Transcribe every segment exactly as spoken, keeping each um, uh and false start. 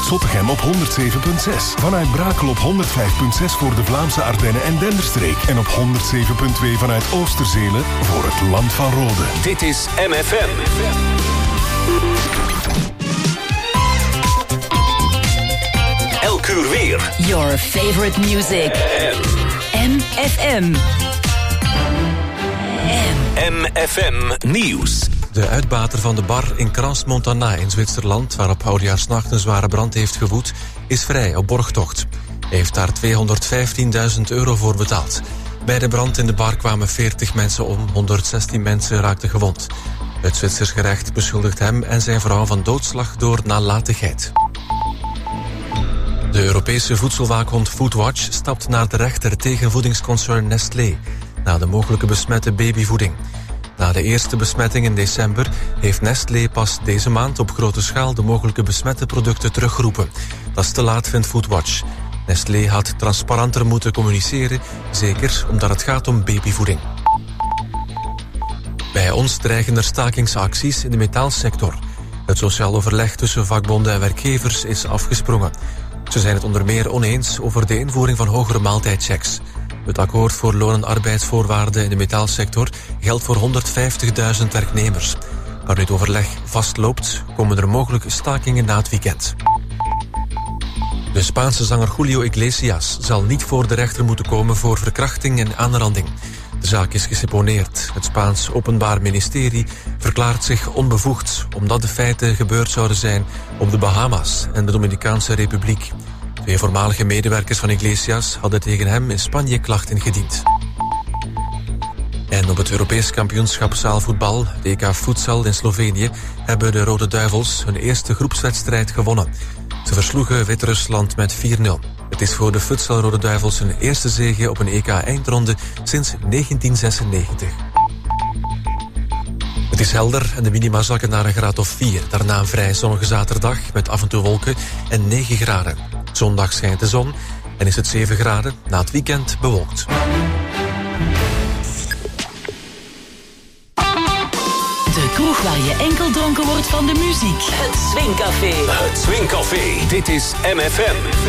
Zottegem op honderd zeven komma zes. Vanuit Brakel op honderd vijf komma zes voor de Vlaamse Ardennen en Denderstreek. En op honderd zeven komma twee vanuit Oosterzelen voor het Land van Rode. Dit is M F M. Elk uur weer. Your favorite music. M F M. M F M Nieuws. De uitbater van de bar in Crans-Montana in Zwitserland, waar op oudejaarsnacht een zware brand heeft gewoed, is vrij op borgtocht. Hij heeft daar tweehonderdvijftienduizend euro voor betaald. Bij de brand in de bar kwamen veertig mensen om, honderdzestien mensen raakten gewond. Het Zwitsers gerecht beschuldigt hem en zijn vrouw van doodslag door nalatigheid. De Europese voedselwaakhond Foodwatch stapt naar de rechter tegen voedingsconcern Nestlé na de mogelijke besmette babyvoeding. Na de eerste besmetting in december heeft Nestlé pas deze maand op grote schaal de mogelijke besmette producten teruggeroepen. Dat is te laat, vindt Foodwatch. Nestlé had transparanter moeten communiceren, zeker omdat het gaat om babyvoeding. Bij ons dreigen er stakingsacties in de metaalsector. Het sociaal overleg tussen vakbonden en werkgevers is afgesprongen. Ze zijn het onder meer oneens over de invoering van hogere maaltijdchecks. Het akkoord voor loon- en arbeidsvoorwaarden in de metaalsector geldt voor honderdvijftigduizend werknemers. Maar nu het overleg vastloopt, komen er mogelijk stakingen na het weekend. De Spaanse zanger Julio Iglesias zal niet voor de rechter moeten komen voor verkrachting en aanranding. De zaak is geseponeerd. Het Spaans Openbaar Ministerie verklaart zich onbevoegd, omdat de feiten gebeurd zouden zijn op de Bahama's en de Dominicaanse Republiek. Twee voormalige medewerkers van Iglesias hadden tegen hem in Spanje klachten ingediend. En op het Europees kampioenschap zaalvoetbal, de E K Futsal in Slovenië, hebben de Rode Duivels hun eerste groepswedstrijd gewonnen. Ze versloegen Wit-Rusland met vier nul. Het is voor de Futsal Rode Duivels hun eerste zege op een E K-eindronde sinds negentien zesennegentig. Het is helder en de minima zakken naar een graad of vier. Daarna een vrij zonnige zaterdag met af en toe wolken en negen graden. Zondag schijnt de zon en is het zeven graden, na het weekend bewolkt. De kroeg waar je enkel dronken wordt van de muziek. Het Swingcafé. Het Swingcafé. Dit is M F M.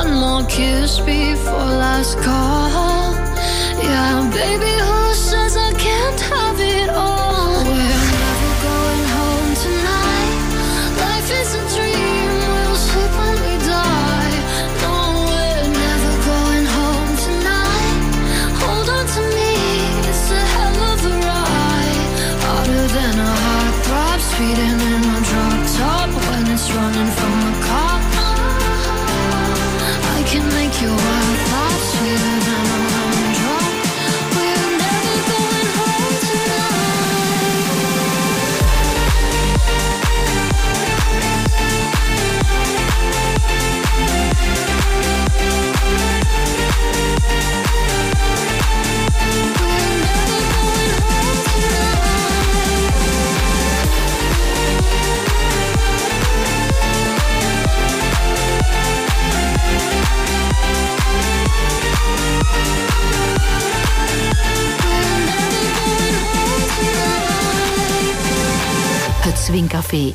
One more kiss before last call. Yeah, baby, who says I can't have it all? We're never going home tonight. Life is a dream, we'll sleep when we die. No, we're never going home tonight. Hold on to me, it's a hell of a ride. Harder than a heart throb, speeding in a drop top when it's running from a cop. I can make your world fly sweeter than a lemon drop. We're never going home tonight. We're never going home tonight. Het Swingcafé.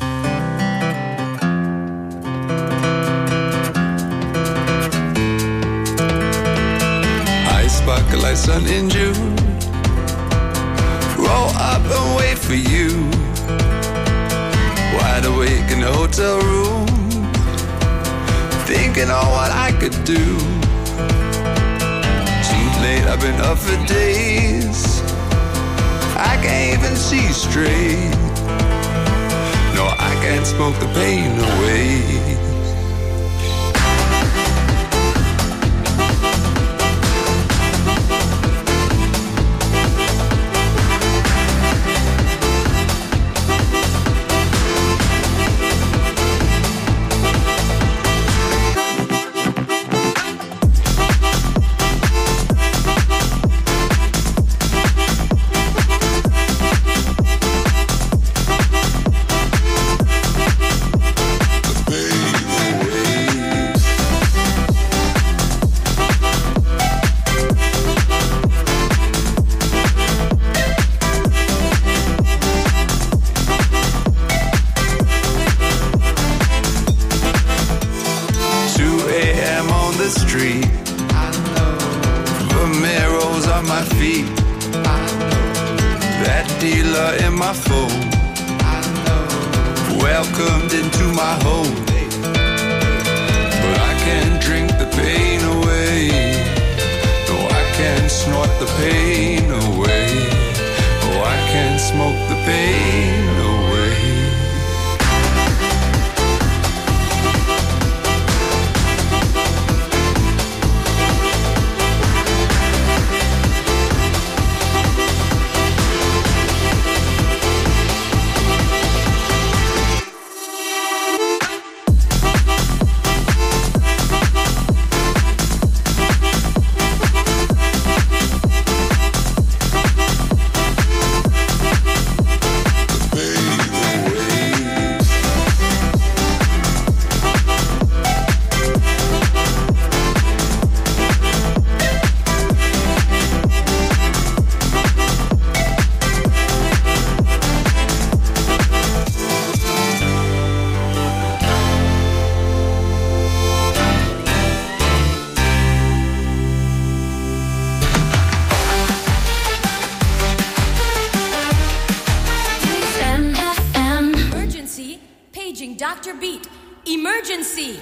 I sparkle like sun in June. Roll up and wait for you. Wide awake in the hotel room, thinking on what I could do. Too late, I've been up for days. I can't even see straight. No, I can't smoke the pain away. Doctor Beat, emergency!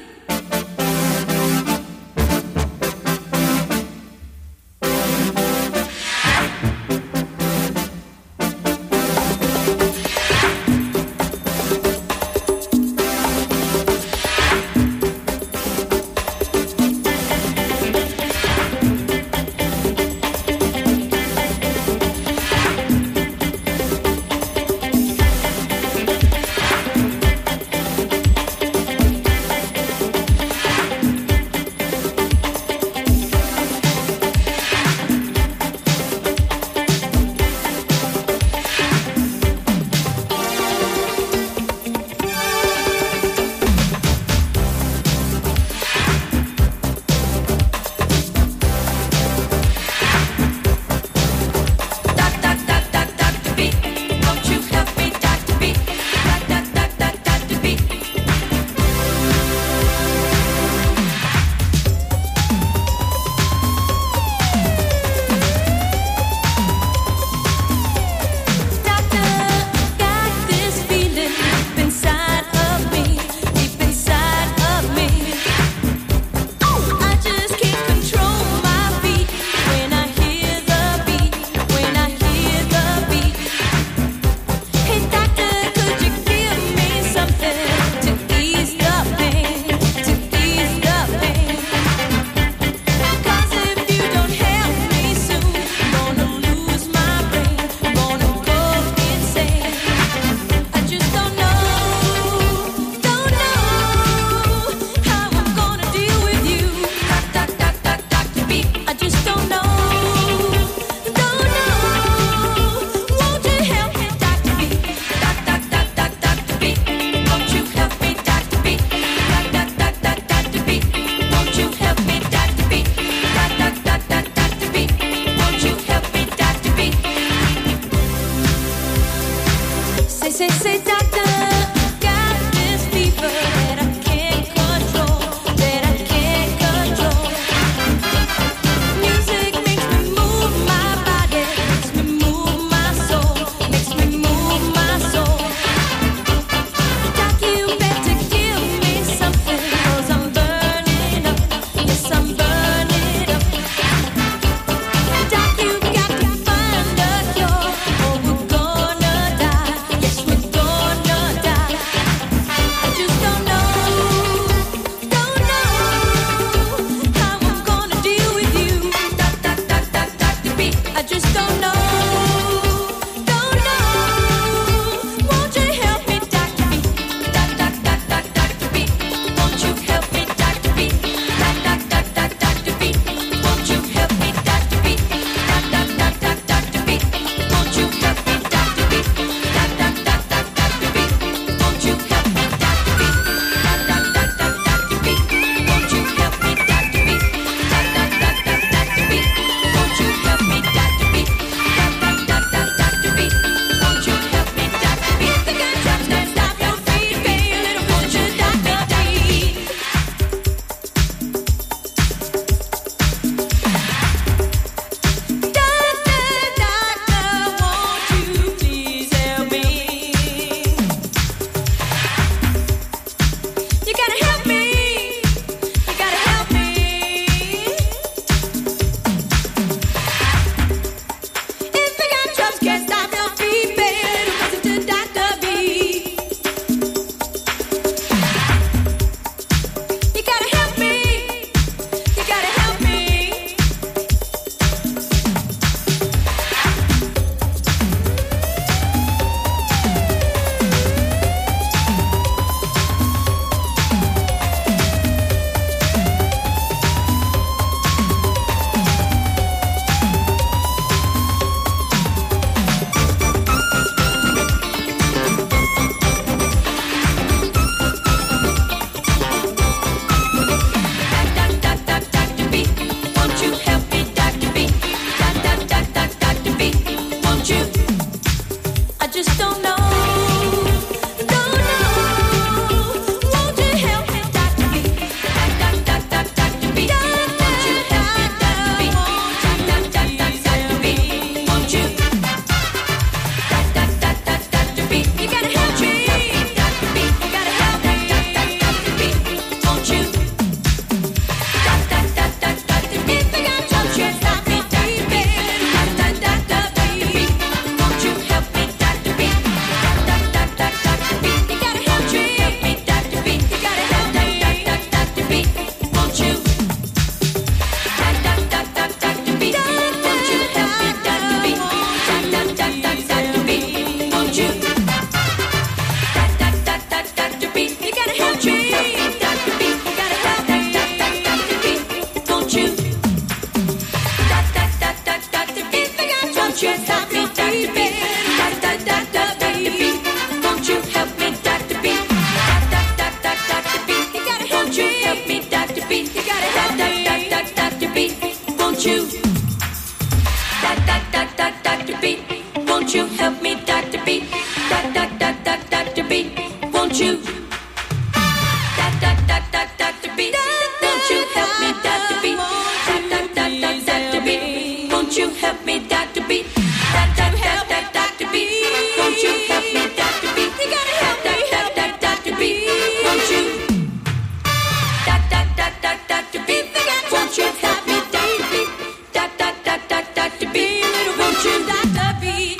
Beat. Won't you help me, Doctor Beat? Doc, doc, doc, doc, Doctor Beat. Won't you? Doc, doc, doc, doc, Doctor Beat. Won't you help me, Doctor Beat? Doc, doc, doc, doc, Doctor Beat. Won't you help me, Doctor Beat? Doc, doc, doc, doc, Doctor Beat. Won't you help me, Doctor Beat? You gotta help me, doc, doc, Doctor Beat. Won't you? Doc, doc, doc, doc, Doctor Beat. Won't you help me, Doctor Beat? Doc, doc, doc, doc, Doctor Beat. Won't you, Doctor Beat?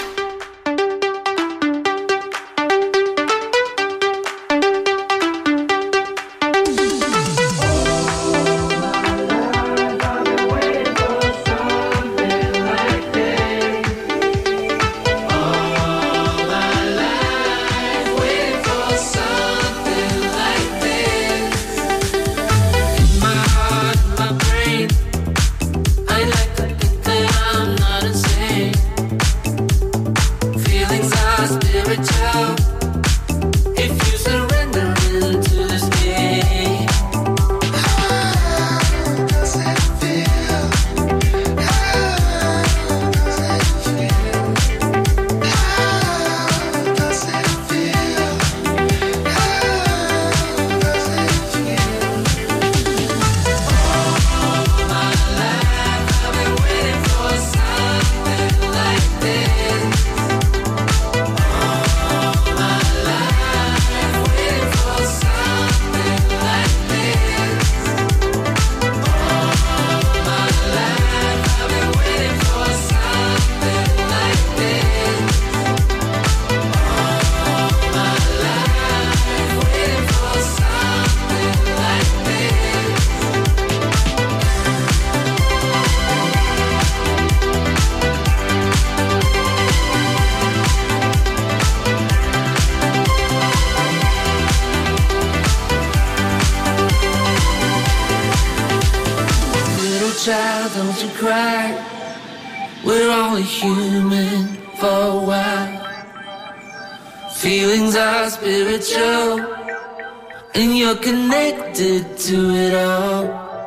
Child, don't you cry. We're only human for a while. Feelings are spiritual, and you're connected to it all.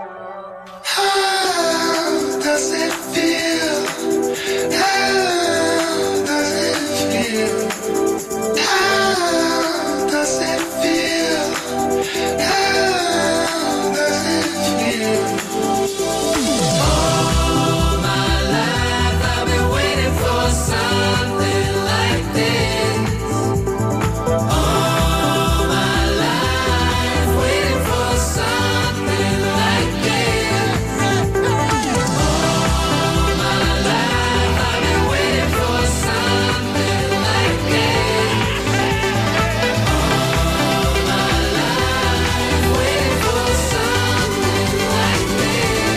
How does it feel? How does it feel? How does it feel? How does it feel? Something like this. All my life waiting for something like this. All my life I've been waiting for something like this. All my life waiting for something like this.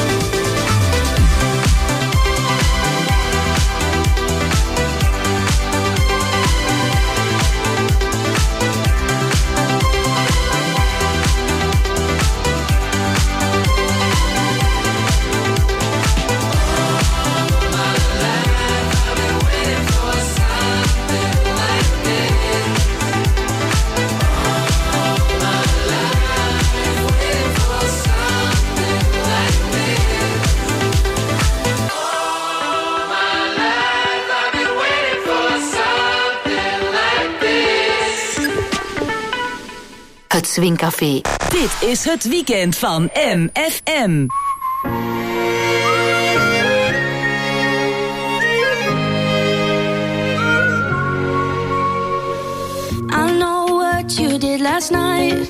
Het Swingcafé. Dit is het weekend van M F M. I know what you did last night.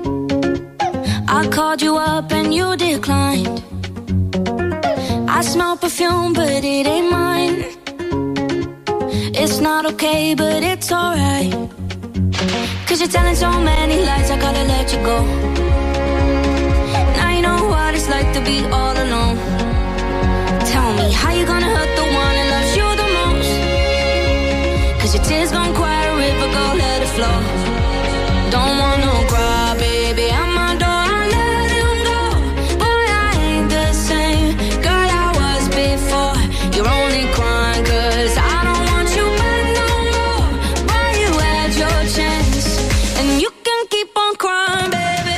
I called you up and you declined. I smell perfume but it ain't mine. It's not okay but it's alright. Cause you're telling so many lies, I gotta let you go. Now you know what it's like to be all alone. Tell me, how you gonna hurt the one that loves you the most? Cause your tears gon' quiet a river, go let it flow. Don't wanna cry, baby, at my door, I let him go. Boy, I ain't the same girl I was before. You're only crying cause I don't want you back no more. Boy, you had your chance and you can keep on crying, baby.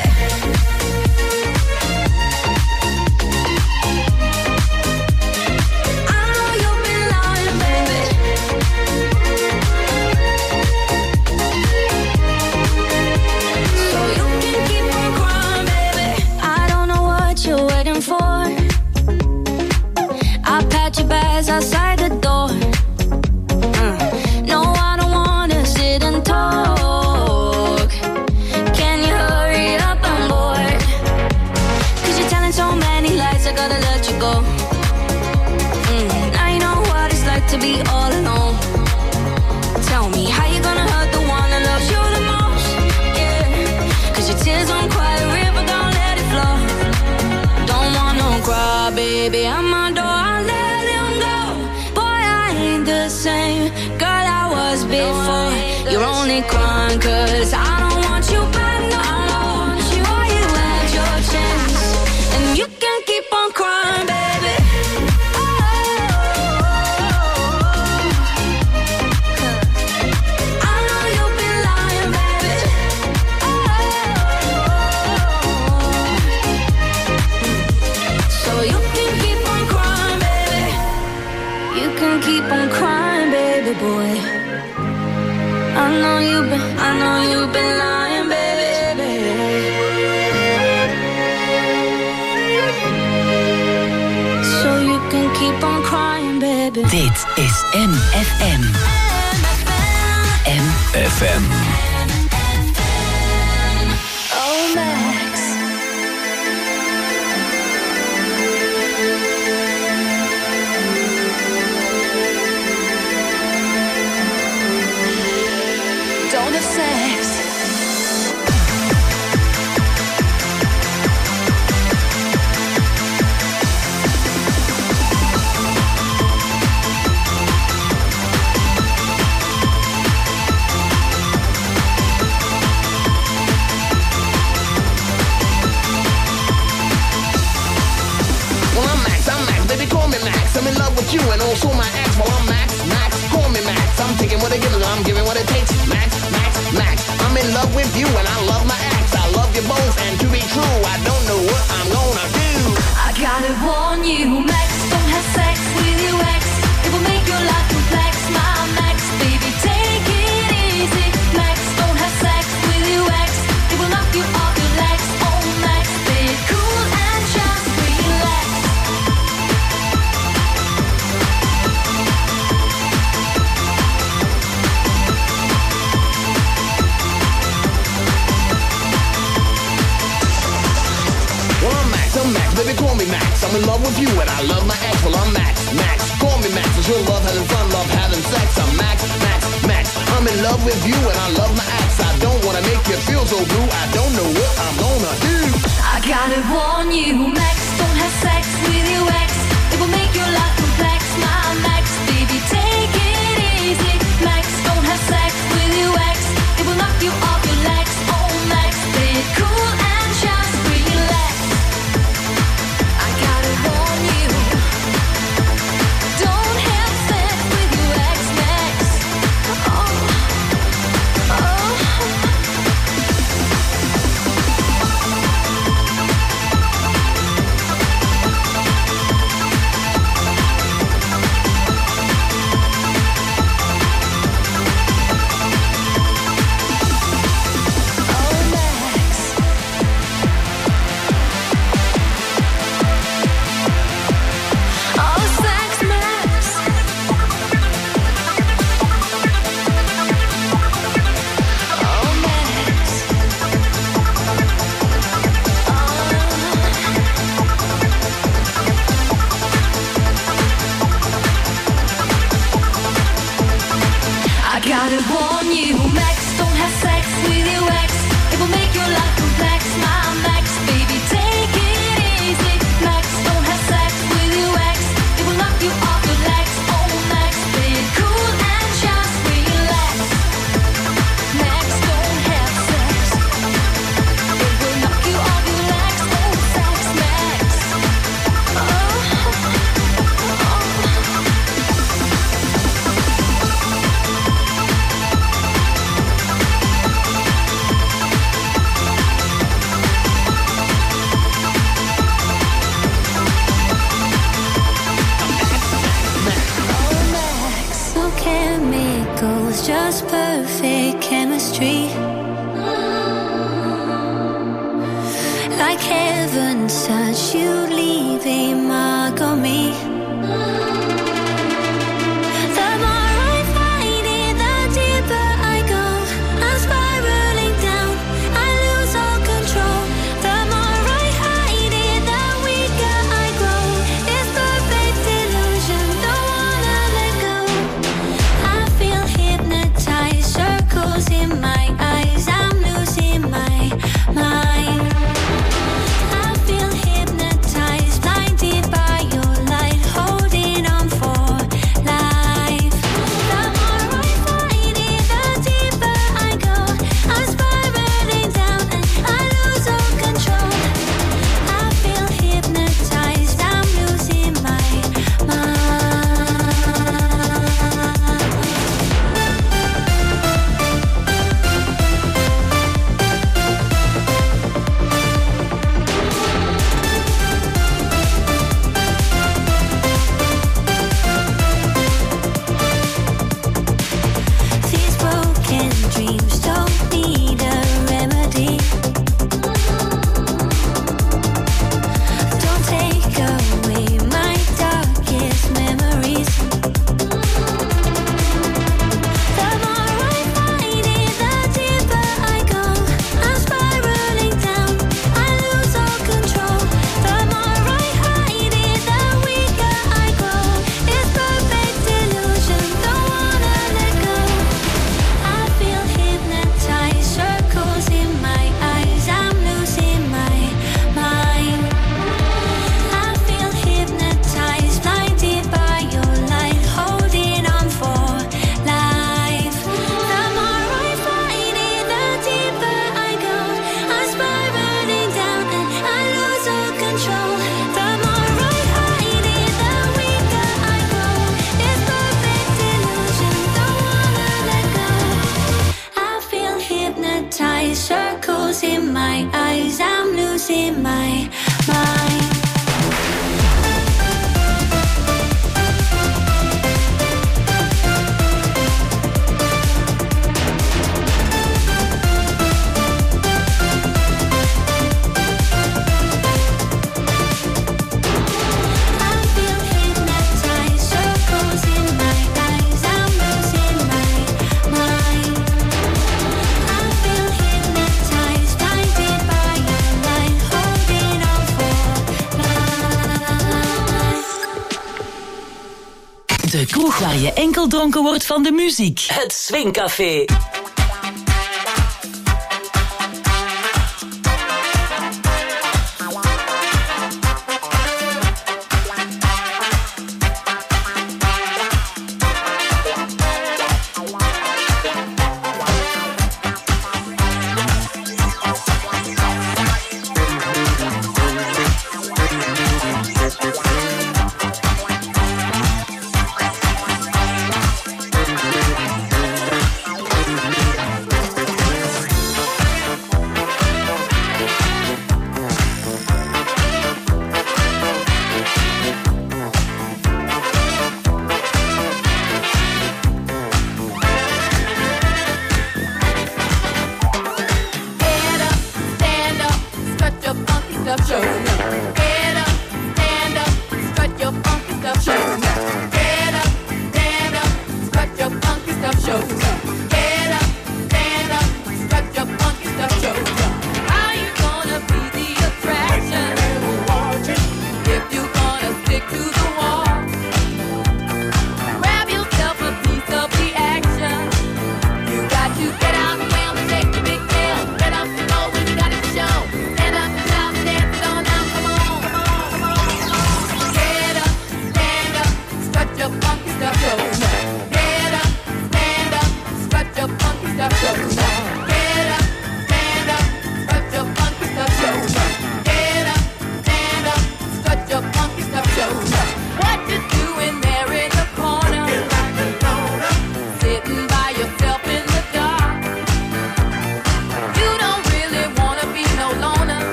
I know you've been lying, you go. Mm, now you know what it's like to be all alone. Tell me how you gonna hurt the one that loves you the most. Yeah, cause your tears don't cry a river, don't let it flow. Don't want no cry, baby, I'm my door, I'll let him go. Boy, I ain't the same girl I was before. You're only crying cause I don't want you back no more. Boy, you had your chance and you can keep on crying, baby. I know you've been lying, baby. So you can keep on crying, baby. You can keep on crying, baby boy. I know you've been, I know you've been lying, baby. So you can keep on crying, baby. Dit is M F M. M F M. Oh, Max. Don't have sex. Well, I'm Max, I'm Max, baby, call me Max. I'm in love with you and also my ex. Well, I'm Max, Max, call me Max. I'm taking what I give, I'm giving what it takes. Max, Max, Max. I'm in love with you and I love my ex. I love you both, and to be true, I don't know what I'm gonna do. I gotta warn you, Max, don't have sex with your ex. It will make your life complex, my Max, baby, take it easy. Max, don't have sex with your ex. It will knock you off your legs. Oh, Max, be cool and just relax. Well, I'm Max, I'm Max, baby, call me Max. I'm in love with you and I love my ex. Well, I'm Max, Max, call me Max. It's your love, having fun, love having sex. I'm Max, Max, Max. I'm in love with you and I love my ex. I don't wanna make you feel so blue. I don't know what I'm gonna do. I gotta warn you, Max, don't have sex with your ex. It will make your life complex, my Max, baby, take it easy. Max, don't have sex with your ex. It will knock you off your legs. Oh, Max, be cool and just relax. I gotta warn you, don't have sex with your ex, Max. Oh, oh. Gotta warn you, Max, don't have sex with your ex. It will make your life complex, my Max, baby, take it easy. Max, don't have sex with your ex. It will knock you off your legs. Oh, Max, be cool and just relax. Max, don't have sex. It will knock you off your legs. Oh, sex, Max. Oh, oh. Just perfect chemistry, like heaven touch, you leave a mark on me. The more I find it, the deeper I go. I'm spiraling down, I lose all control. The more I hide it, the weaker I grow. De kroeg waar je enkel dronken wordt van de muziek. Het Swingcafé.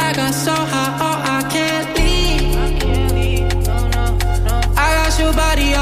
Body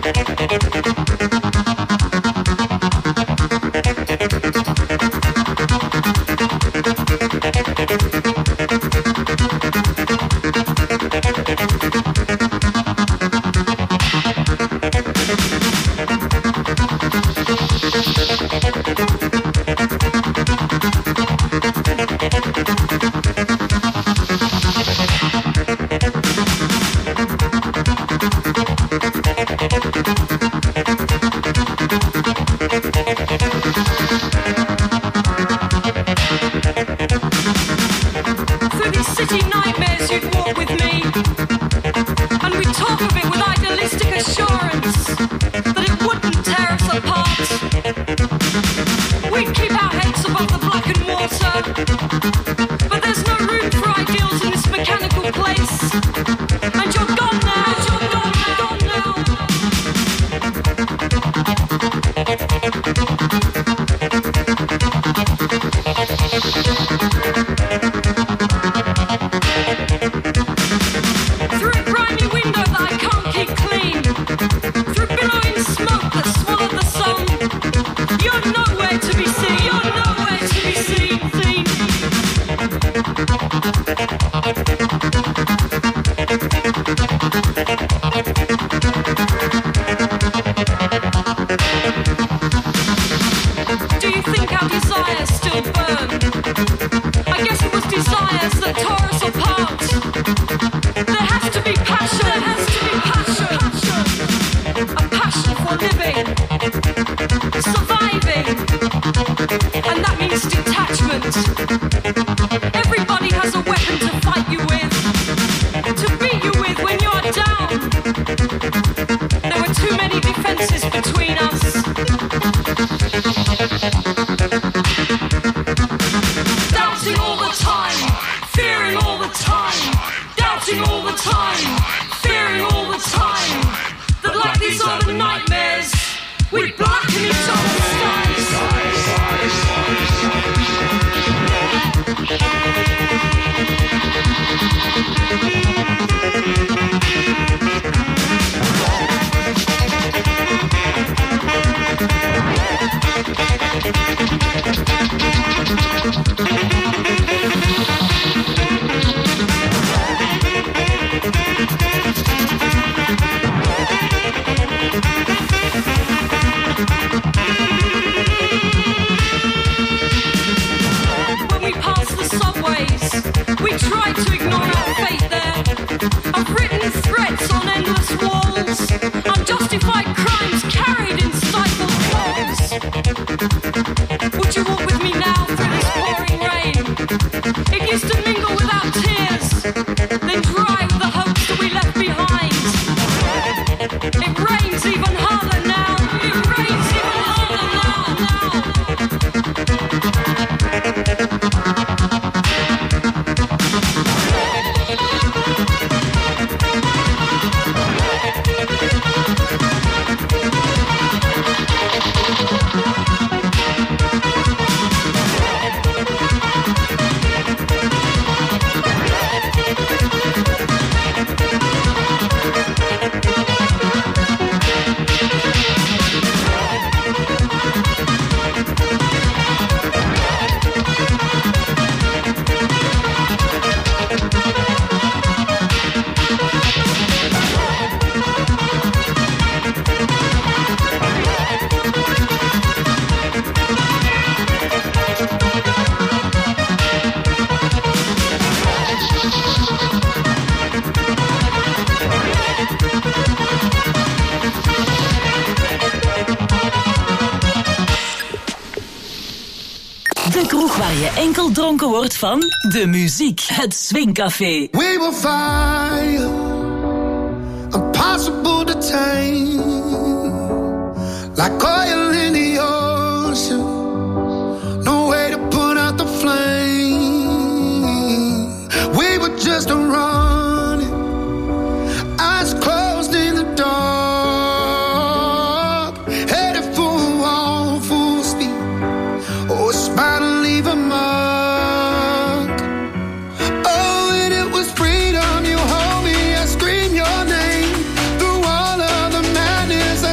Enkel dronken wordt van de muziek. Het Swingcafé. We will fire, impossible to tame, like oil in the ocean, no way to put out the flame. We were just running, eyes closed in the dark, headed for a wall full speed. Oh, it's about to leave a mark. Oh, and it was freedom. You hold me, I scream your name through all of the madness.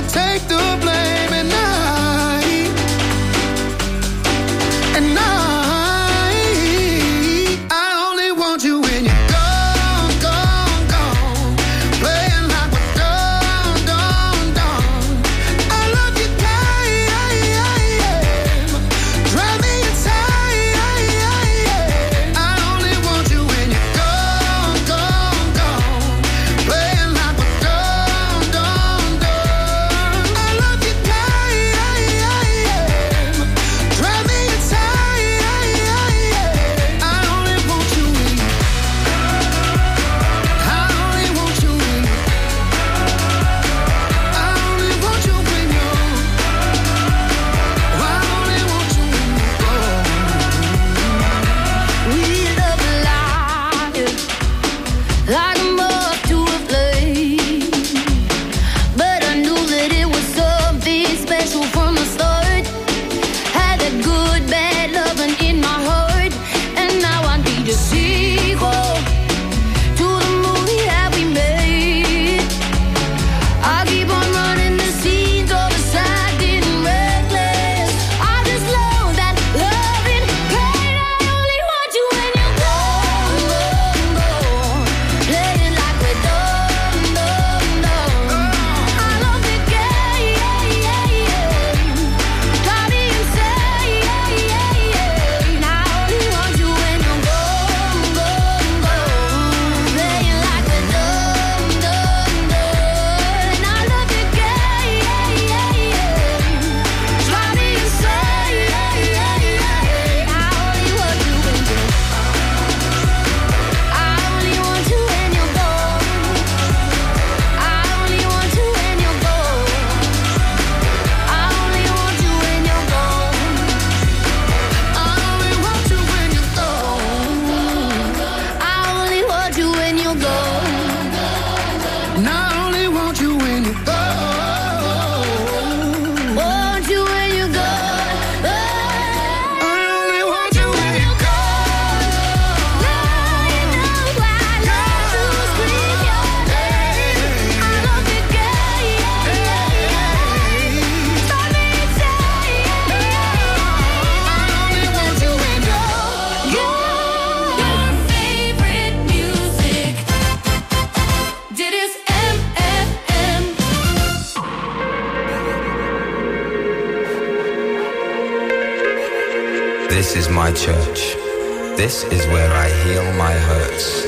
This is my church. This is where I heal my hurts.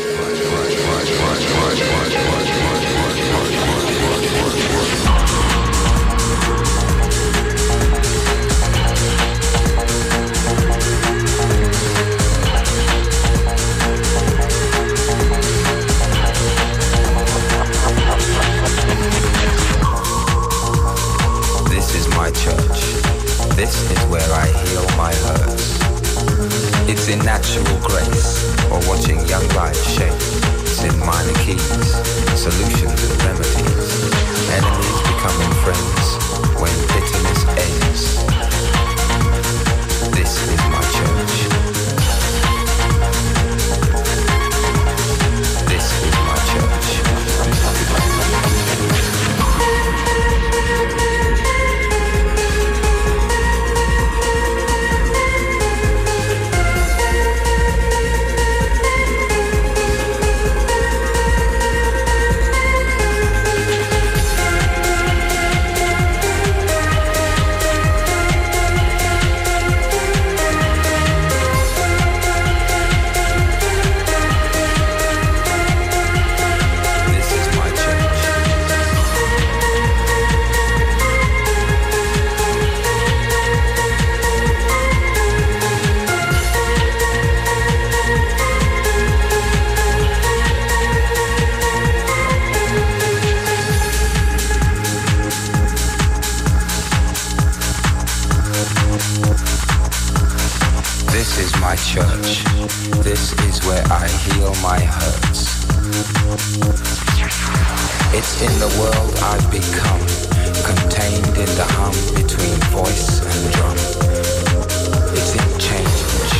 This is my church. This is where I heal my hurts. It's in natural grace, or watching young life shape. It's in minor keys, solutions and remedies. Enemies becoming friends when bitterness ends. This is my church. This is my church. Church. This is where I heal my hurts. It's in the world I've become, contained in the hum between voice and drum. It's in change.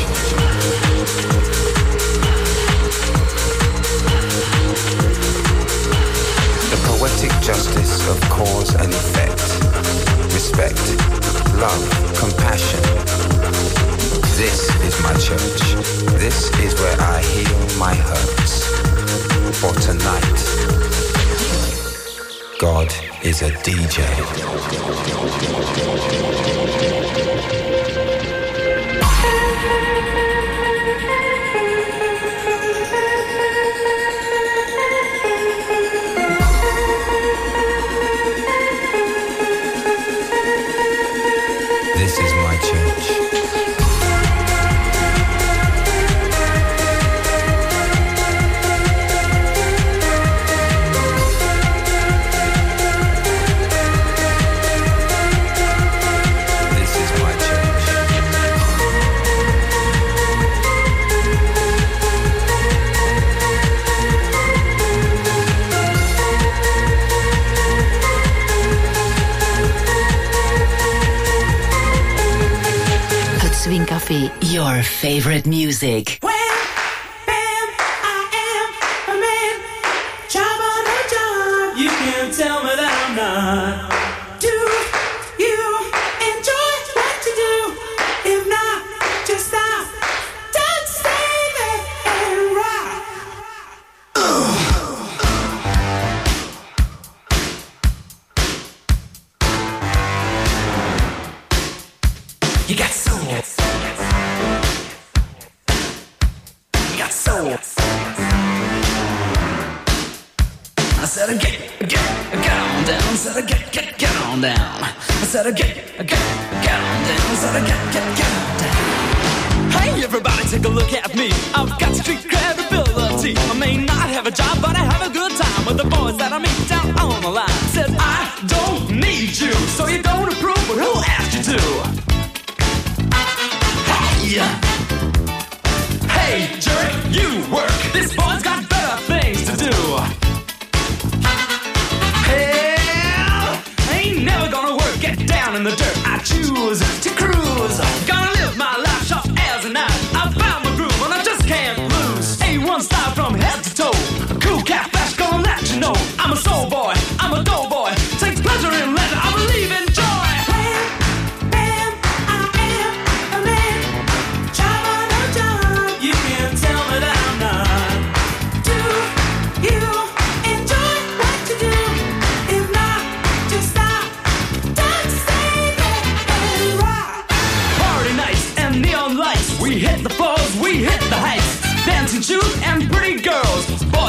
The poetic justice of cause and effect. Respect, love, compassion. This is my church. This is where I heal my hurts. For tonight, God is a D J. This is my church. Swing Café, your favorite music. When, bam, I am a man, job on a job, you can't tell me that I'm not. Do you enjoy what you do? If not, just stop. Don't stay there and rock. You got soul. I said, get, get, get on down. I said, get, get, get on down. I said, get, get, get on down. I said, get, get, get on down. Hey, everybody, take a look at me. I've got street credibility. I may not have a job, but I have a good time with the boys that I meet down on the line. Said, I don't need you, so you don't approve, but who asked you to? Hey! Hey, jerk, you work. This boy's got better things to do. Hell, ain't never gonna work. Get down in the dirt. I choose to cruise. Gonna live my life sharp as a knife. I found my groove and I just can't lose. A one style from head to toe. Cool cat flash gonna let you know. I'm a soul boy. I'm a doughboy. Takes pleasure in leisure. I believe in joy. Rock.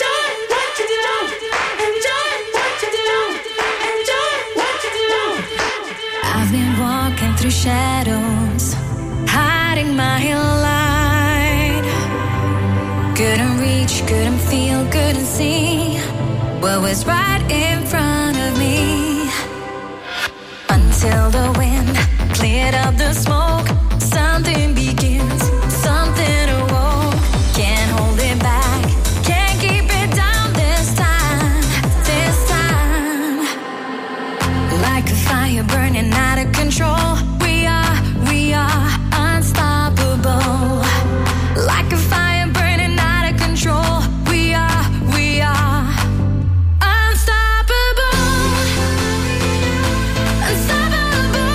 enjoy what you do. Enjoy what you do. Enjoy what you do. I've been walking through shadows, hiding my light. Couldn't reach, couldn't feel, couldn't see what was right in front of me. Until the wind cleared up the smoke, something begins, something awoke. Can't hold it back, can't keep it down this time, this time. Like a fire burning out of control, we are, we are unstoppable. Like a fire burning out of control, we are, we are unstoppable. Unstoppable.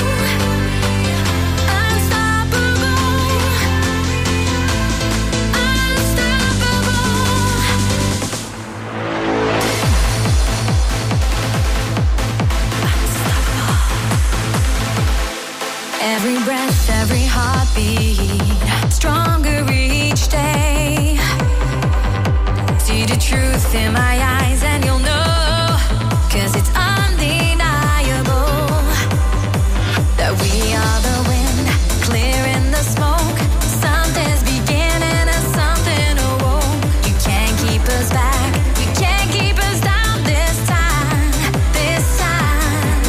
Every breath, every heartbeat, stronger each day. See the truth in my eyes and you'll know, 'cause it's undeniable that we are the wind, clearing the smoke. Something's beginning and something awoke. You can't keep us back, you can't keep us down this time, this time.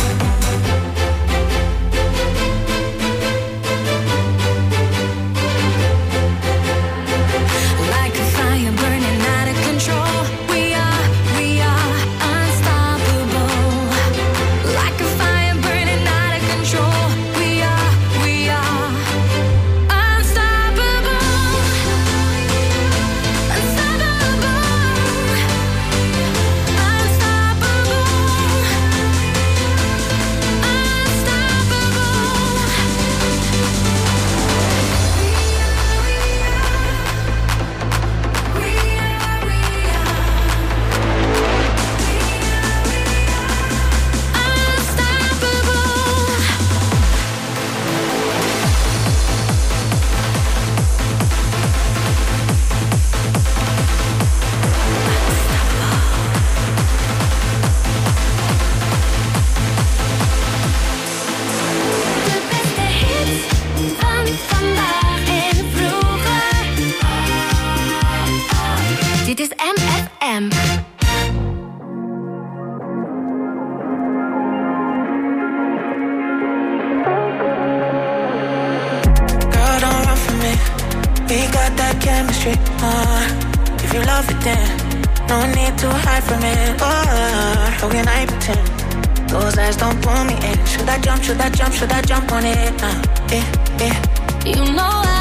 Like a fire burning out of control, we are, we are unstoppable. Like a fire burning out of control, we are, we are unstoppable. Unstoppable. Unstoppable. Van vandaag en vroeger. Dit is M F M. Girl, don't run from me. We got that chemistry. Uh, if you love it, then no need to hide from it. Oh, how can I pretend? Those eyes don't pull me in. Should I jump? Should I jump? Should I jump on it? Uh, eh, eh. You know